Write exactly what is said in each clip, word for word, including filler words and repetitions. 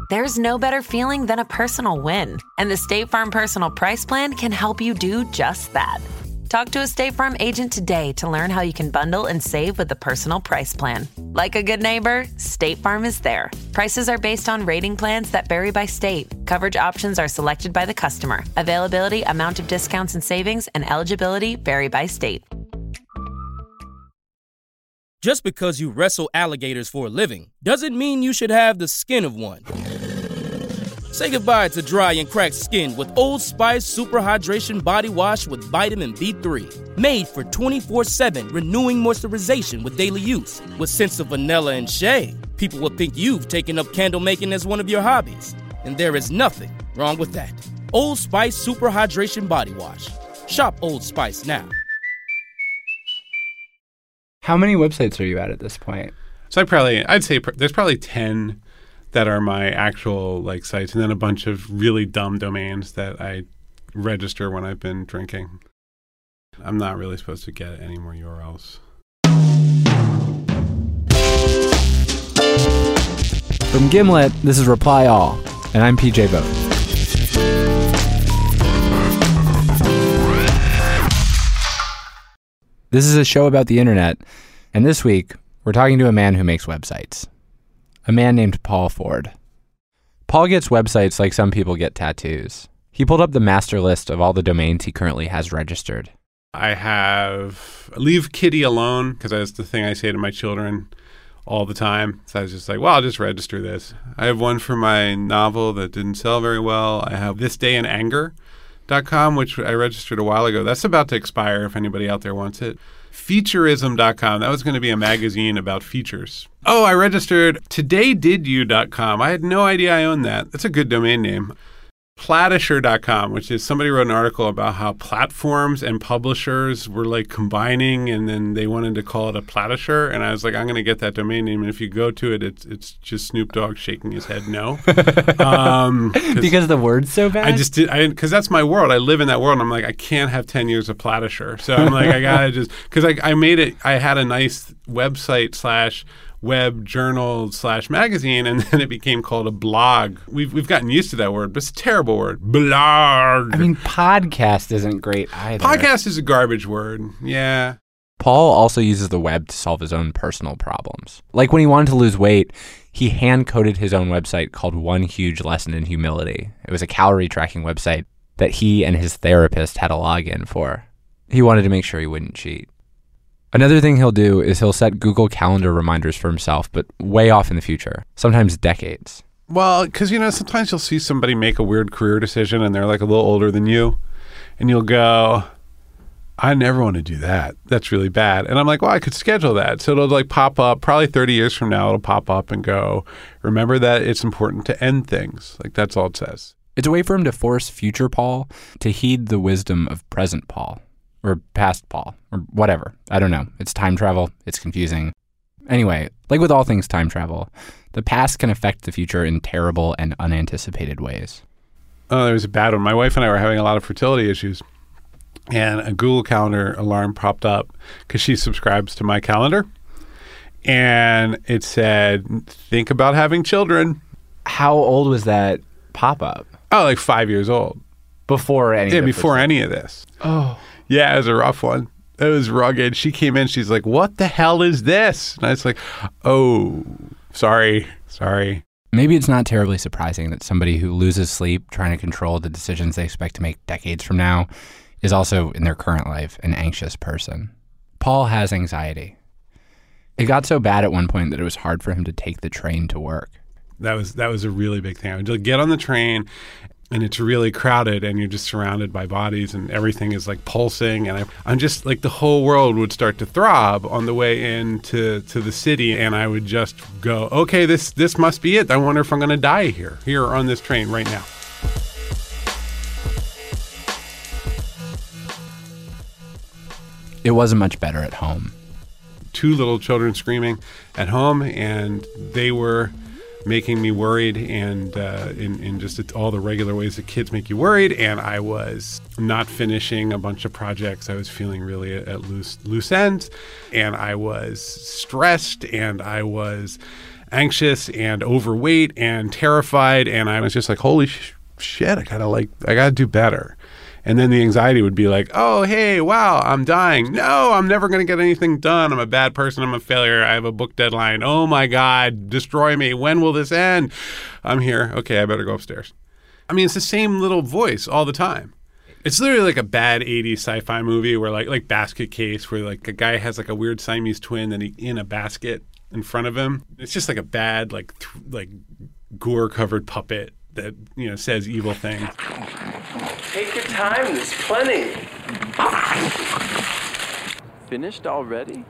There's no better feeling than a personal win. And the State Farm Personal Price Plan can help you do just that. Talk to a State Farm agent today to learn how you can bundle and save with the Personal Price Plan. Like a good neighbor, State Farm is there. Prices are based on rating plans that vary by state. Coverage options are selected by the customer. Availability, amount of discounts and savings, and eligibility vary by state. Just because you wrestle alligators for a living doesn't mean you should have the skin of one. Say goodbye to dry and cracked skin with Old Spice Super Hydration Body Wash with vitamin B three. Made for twenty-four seven renewing moisturization with daily use. With scents of vanilla and shea, people will think you've taken up candle making as one of your hobbies. And there is nothing wrong with that. Old Spice Super Hydration Body Wash. Shop Old Spice now. How many websites are you at at this point? So I probably, I'd say pr- there's probably ten that are my actual like sites, and then a bunch of really dumb domains that I register when I've been drinking. I'm not really supposed to get any more U R Ls. From Gimlet, this is Reply All, and I'm P J Vogt. This is a show about the internet, and this week, we're talking to a man who makes websites. A man named Paul Ford. Paul gets websites like some people get tattoos. He pulled up the master list of all the domains he currently has registered. I have Leave Kitty Alone, because that's the thing I say to my children all the time. So I was just like, well, I'll just register this. I have one for my novel that didn't sell very well. I have This Day in Anger dot com, which I registered a while ago. That's about to expire if anybody out there wants it. Featureism dot com. That was going to be a magazine about features. Oh, I registered today did you dot com. I had no idea I owned that. That's a good domain name. Platisher dot com, which is somebody wrote an article about how platforms and publishers were like combining, and then they wanted to call it a platisher. And I was like, I'm going to get that domain name. And if you go to it, it's it's just Snoop Dogg shaking his head no. um, because the word's so bad? I just did, I because that's my world. I live in that world. And I'm like, I can't have ten years of platisher. So I'm like, I got to just, because I, I made it, I had a nice website slash web journal slash magazine, and then it became called a blog. We've we've gotten used to that word, but it's a terrible word. Blog. I mean, podcast isn't great either. Podcast is a garbage word. Yeah. Paul also uses the web to solve his own personal problems. Like when he wanted to lose weight, he hand-coded his own website called One Huge Lesson in Humility. It was a calorie tracking website that he and his therapist had a login for. He wanted to make sure he wouldn't cheat. Another thing he'll do is he'll set Google Calendar reminders for himself, but way off in the future, sometimes decades. Well, because, you know, sometimes you'll see somebody make a weird career decision and they're like a little older than you, and you'll go, I never want to do that. That's really bad. And I'm like, well, I could schedule that. So it'll like pop up, probably thirty years from now, it'll pop up and go, remember that it's important to end things. Like that's all it says. It's a way for him to force future Paul to heed the wisdom of present Paul. Or past Paul, or whatever. I don't know. It's time travel. It's confusing. Anyway, like with all things time travel, the past can affect the future in terrible and unanticipated ways. Oh, there was a bad one. My wife and I were having a lot of fertility issues, and a Google Calendar alarm popped up because she subscribes to my calendar, and it said, think about having children. How old was that pop-up? Oh, like five years old. Before any yeah, of this? before any of this. Oh. Yeah, it was a rough one. It was rugged. She came in, she's like, what the hell is this? And I was like, oh, sorry, sorry. Maybe it's not terribly surprising that somebody who loses sleep trying to control the decisions they expect to make decades from now is also, in their current life, an anxious person. Paul has anxiety. It got so bad at one point that it was hard for him to take the train to work. That was that was a really big thing. I would get on the train, and it's really crowded, and you're just surrounded by bodies, and everything is like pulsing, and I, I'm just like the whole world would start to throb on the way into to the city, and I would just go, okay, this this must be it. I wonder if I'm going to die here, here on this train right now. It wasn't much better at home. Two little children screaming at home, and they were making me worried, and uh, in, in just all the regular ways that kids make you worried. And I was not finishing a bunch of projects. I was feeling really at loose loose ends, and I was stressed, and I was anxious and overweight and terrified. And I was just like, holy sh- shit, I gotta like, I gotta do better. And then the anxiety would be like, oh, hey, wow, I'm dying. No, I'm never going to get anything done. I'm a bad person. I'm a failure. I have a book deadline. Oh, my God, destroy me. When will this end? I'm here. Okay, I better go upstairs. I mean, it's the same little voice all the time. It's literally like a bad eighties sci-fi movie where like like Basket Case, where like a guy has like a weird Siamese twin and he in a basket in front of him. It's just like a bad like th- like gore-covered puppet that, you know, says evil things. Take your time, there's plenty. Finished already?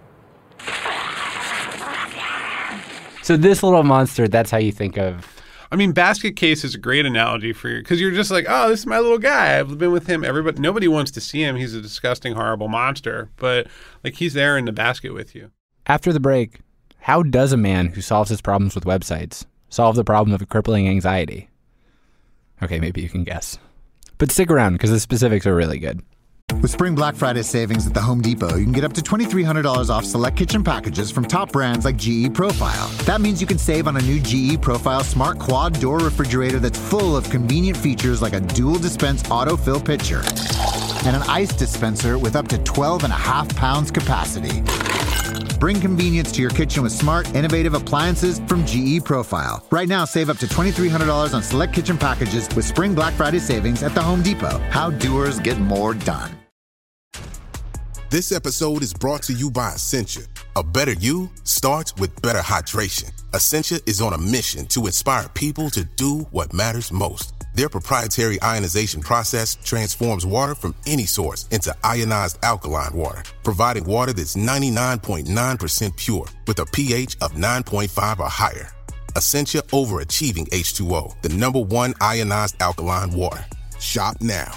So this little monster, that's how you think of... I mean, Basket Case is a great analogy for you, because you're just like, oh, this is my little guy. I've been with him. Everybody, nobody wants to see him. He's a disgusting, horrible monster. But like, he's there in the basket with you. After the break, how does a man who solves his problems with websites solve the problem of crippling anxiety? Okay, maybe you can guess. But stick around, because the specifics are really good. With Spring Black Friday savings at the Home Depot, you can get up to twenty-three hundred dollars off select kitchen packages from top brands like G E Profile. That means you can save on a new G E Profile smart quad door refrigerator that's full of convenient features like a dual dispense autofill pitcher and an ice dispenser with up to twelve and a half pounds capacity. Bring convenience to your kitchen with smart, innovative appliances from G E Profile. Right now, save up to twenty-three hundred dollars on select kitchen packages with Spring Black Friday savings at the Home Depot. How doers get more done. This episode is brought to you by Essentia. A better you starts with better hydration. Essentia is on a mission to inspire people to do what matters most. Their proprietary ionization process transforms water from any source into ionized alkaline water, providing water that's ninety-nine point nine percent pure with a pH of nine point five or higher. Essentia overachieving H two O, the number one ionized alkaline water. Shop now.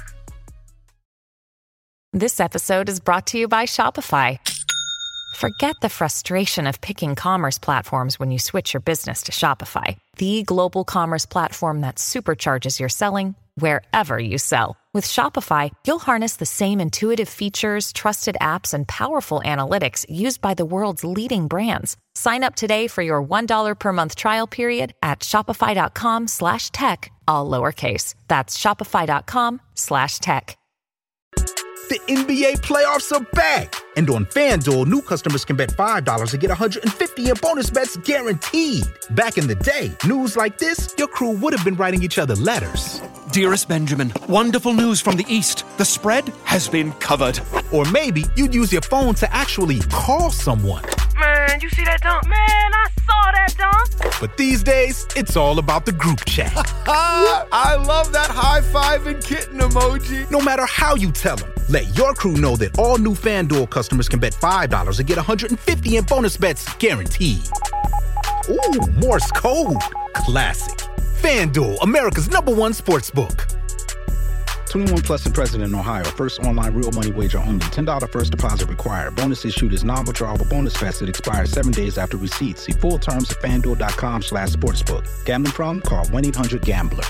This episode is brought to you by Shopify. Forget the frustration of picking commerce platforms when you switch your business to Shopify, the global commerce platform that supercharges your selling wherever you sell. With Shopify, you'll harness the same intuitive features, trusted apps, and powerful analytics used by the world's leading brands. Sign up today for your one dollar per month trial period at shopify.com slash tech, all lowercase. That's shopify.com slash tech. The N B A playoffs are back. And on FanDuel, new customers can bet five dollars and get one hundred fifty dollars in bonus bets guaranteed. Back in the day, news like this, your crew would have been writing each other letters. Dearest Benjamin, wonderful news from the East. The spread has been covered. Or maybe you'd use your phone to actually call someone. Man, you see that dunk? Man, I saw that dunk. But these days, it's all about the group chat. I love that high five and kitten emoji. No matter how you tell them, let your crew know that all new FanDuel customers can bet five dollars and get one hundred fifty dollars in bonus bets guaranteed. Ooh, Morse code. Classic. FanDuel, America's number one sports book. twenty-one plus and present in Ohio. First online real money wager only. ten dollars first deposit required. Bonus issued is non-withdrawable bonus vest that expires seven days after receipt. See full terms at FanDuel.com slash sportsbook. Gambling problem? Call one eight hundred gambler.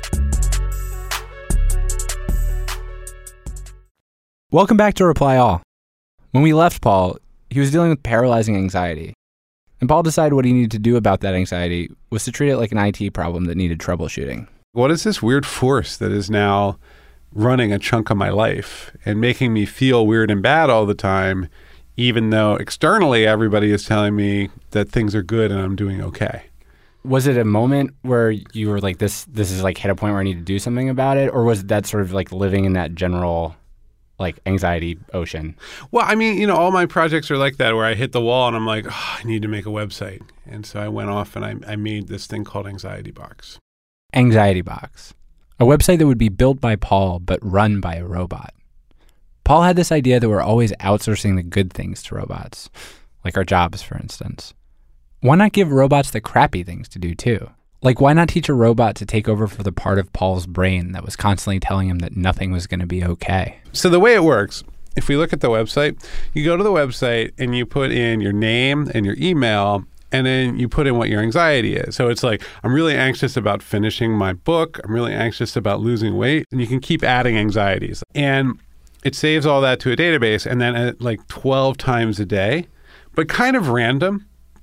Welcome back to Reply All. When we left Paul, he was dealing with paralyzing anxiety. And Paul decided what he needed to do about that anxiety was to treat it like an I T problem that needed troubleshooting. What is this weird force that is now running a chunk of my life and making me feel weird and bad all the time, even though externally everybody is telling me that things are good and I'm doing okay? Was it a moment where you were like, this this is like hit a point where I need to do something about it? Or was that sort of like living in that general like anxiety ocean? Well, I mean, you know, all my projects are like that where I hit the wall and I'm like, oh, I need to make a website. And so I went off and I, I made this thing called Anxiety Box. Anxiety Box, a website that would be built by Paul but run by a robot. Paul had this idea that we're always outsourcing the good things to robots, like our jobs, for instance. Why not give robots the crappy things to do too? Like, why not teach a robot to take over for the part of Paul's brain that was constantly telling him that nothing was going to be okay? So the way it works, if we look at the website, you go to the website and you put in your name and your email, and then you put in what your anxiety is. So it's like, I'm really anxious about finishing my book. I'm really anxious about losing weight. And you can keep adding anxieties. And it saves all that to a database. And then at like twelve times a day, but kind of random,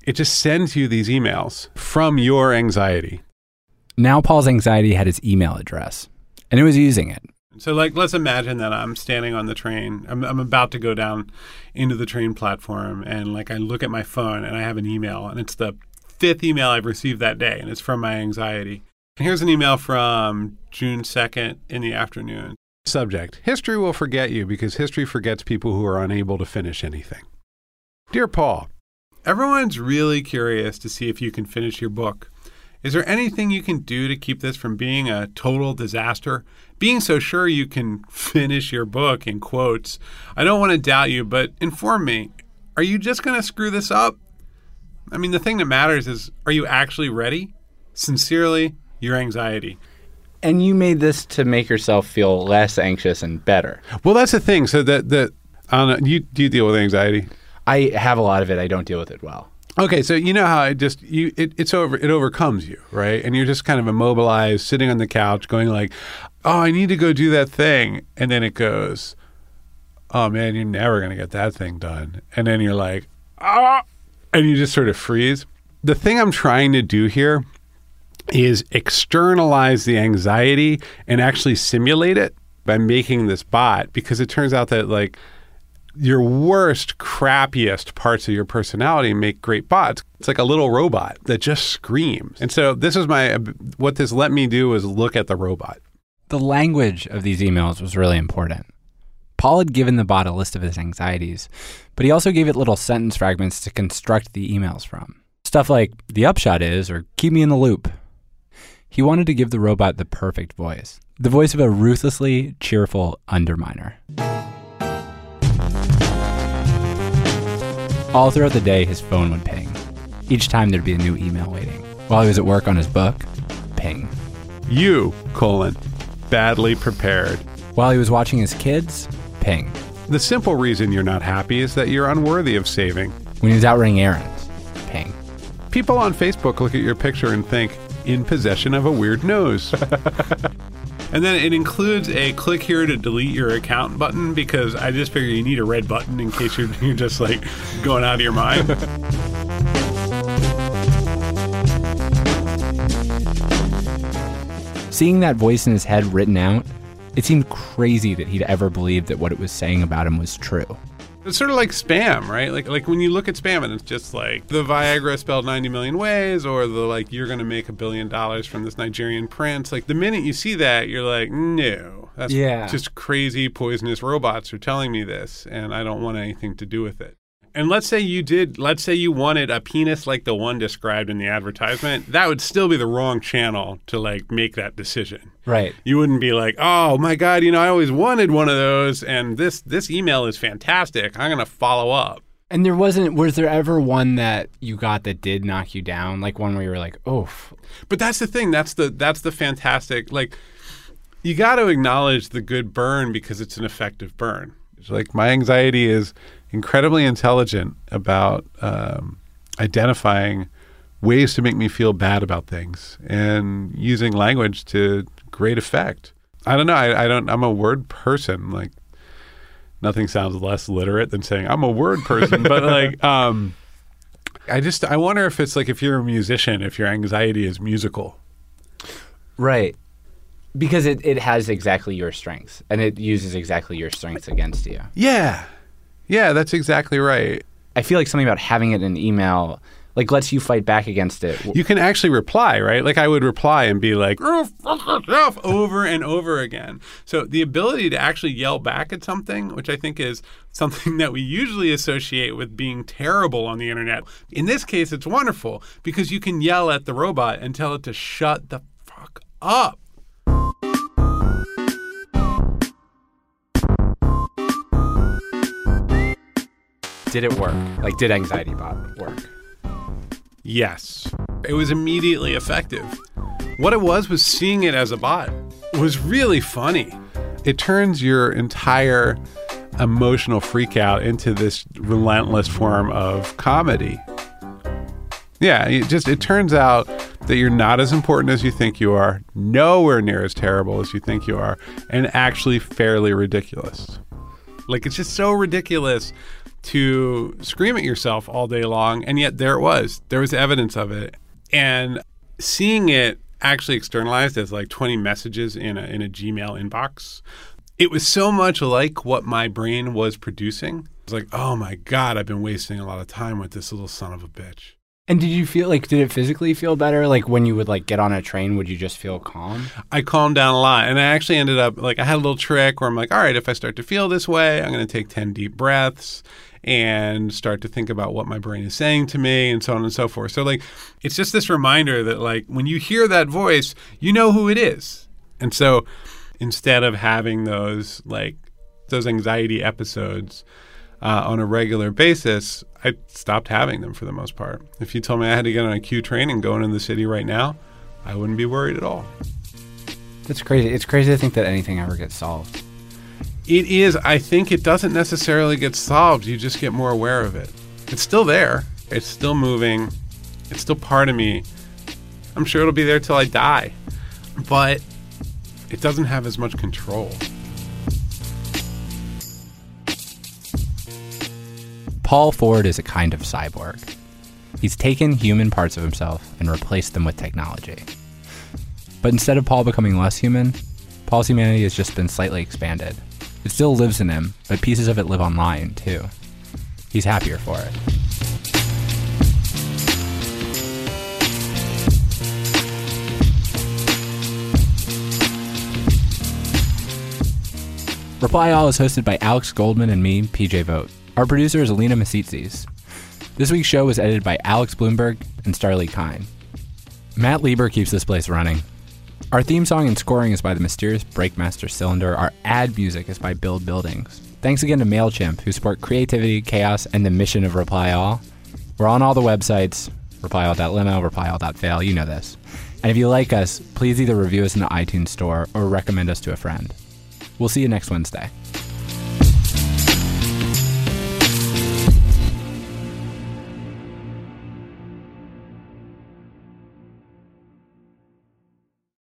it just sends you these emails from your anxiety. Now Paul's anxiety had his email address, and it was using it. So, like, let's imagine that I'm standing on the train. I'm, I'm about to go down into the train platform, and, like, I look at my phone, and I have an email, and it's the fifth email I've received that day, and it's from my anxiety. And here's an email from June second in the afternoon. Subject: History will forget you because history forgets people who are unable to finish anything. Dear Paul, everyone's really curious to see if you can finish your book. Is there anything you can do to keep this from being a total disaster? Being so sure you can finish your book, in quotes. I don't want to doubt you, but inform me. Are you just going to screw this up? I mean, the thing that matters is, are you actually ready? Sincerely, your anxiety. And you made this to make yourself feel less anxious and better. Well, that's the thing. So that that I don't know, you do you deal with anxiety? I have a lot of it. I don't deal with it well. Okay, so you know how it just you it, it's over it overcomes you, right? And you're just kind of immobilized, sitting on the couch, going like, "Oh, I need to go do that thing," and then it goes, "Oh man, you're never gonna get that thing done," and then you're like, "Ah," and you just sort of freeze. The thing I'm trying to do here is externalize the anxiety and actually simulate it by making this bot, because it turns out that like your worst, crappiest parts of your personality make great bots. It's like a little robot that just screams. And so this is my, what this let me do is look at the robot. The language of these emails was really important. Paul had given the bot a list of his anxieties, but he also gave it little sentence fragments to construct the emails from. Stuff like, the upshot is, or keep me in the loop. He wanted to give the robot the perfect voice, the voice of a ruthlessly cheerful underminer. All throughout the day, his phone would ping. Each time there'd be a new email waiting. While he was at work on his book, ping. You, colon, badly prepared. While he was watching his kids, ping. The simple reason you're not happy is that you're unworthy of saving. When he was out running errands, ping. People on Facebook look at your picture and think, in possession of a weird nose. And then it includes a click here to delete your account button, because I just figure you need a red button in case you're, you're just like going out of your mind. Seeing that voice in his head written out, it seemed crazy that he'd ever believed that what it was saying about him was true. It's sort of like spam, right? Like like when you look at spam and it's just like the Viagra spelled ninety million ways, or the like you're going to make a billion dollars from this Nigerian prince. Like the minute you see that, you're like, no, that's yeah. just crazy poisonous robots are telling me this, and I don't want anything to do with it. And let's say you did, let's say you wanted a penis like the one described in the advertisement, that would still be the wrong channel to like make that decision. Right. You wouldn't be like, oh my God, you know, I always wanted one of those, and this this email is fantastic. I'm going to follow up. And there wasn't, was there ever one that you got that did knock you down? Like one where you were like, oof. But that's the thing. That's the that's the fantastic, like, you got to acknowledge the good burn because it's an effective burn. It's like my anxiety is incredibly intelligent about um, identifying ways to make me feel bad about things and using language to great effect. I don't know. I, I don't. I'm a word person. Like nothing sounds less literate than saying I'm a word person. But like, um, I just I wonder if it's like if you're a musician, if your anxiety is musical, right? Because it, it has exactly your strengths, and it uses exactly your strengths against you. Yeah. Yeah, that's exactly right. I feel like something about having it in an email like lets you fight back against it. You can actually reply, right? Like I would reply and be like, over and over again. So the ability to actually yell back at something, which I think is something that we usually associate with being terrible on the internet. In this case, it's wonderful because you can yell at the robot and tell it to shut the fuck up. Did it work? Like, did Anxiety Bot work? Yes. It was immediately effective. What it was was seeing it as a bot. It was really funny. It turns your entire emotional freakout into this relentless form of comedy. Yeah, it just it turns out that you're not as important as you think you are, nowhere near as terrible as you think you are, and actually fairly ridiculous. Like, it's just so ridiculous to scream at yourself all day long. And yet there it was. There was evidence of it. And seeing it actually externalized as like twenty messages in a, in a Gmail inbox, it was so much like what my brain was producing. It was like, oh my God, I've been wasting a lot of time with this little son of a bitch. And did you feel like, did it physically feel better? Like when you would like get on a train, would you just feel calm? I calmed down a lot. And I actually ended up, like I had a little trick where I'm like, all right, if I start to feel this way, I'm going to take ten deep breaths and start to think about what my brain is saying to me and so on and so forth. So like, it's just this reminder that like when you hear that voice, you know who it is. And so instead of having those like those anxiety episodes uh, on a regular basis, I stopped having them for the most part. If you told me I had to get on a Q train and go into the city right now, I wouldn't be worried at all. That's crazy. It's crazy to think that anything ever gets solved. It is. I think it doesn't necessarily get solved. You just get more aware of it. It's still there. It's still moving. It's still part of me. I'm sure it'll be there till I die. But it doesn't have as much control. Paul Ford is a kind of cyborg. He's taken human parts of himself and replaced them with technology. But instead of Paul becoming less human, Paul's humanity has just been slightly expanded. It still lives in him, but pieces of it live online, too. He's happier for it. Reply All is hosted by Alex Goldman and me, P J Vogt. Our producer is Alina Masitzis. This week's show was edited by Alex Bloomberg and Starlee Kine. Matt Lieber keeps this place running. Our theme song and scoring is by the mysterious Breakmaster Cylinder. Our ad music is by Build Buildings. Thanks again to MailChimp, who support creativity, chaos, and the mission of Reply All. We're on all the websites, reply all dot limo, reply all dot fail, you know this. And if you like us, please either review us in the iTunes store or recommend us to a friend. We'll see you next Wednesday.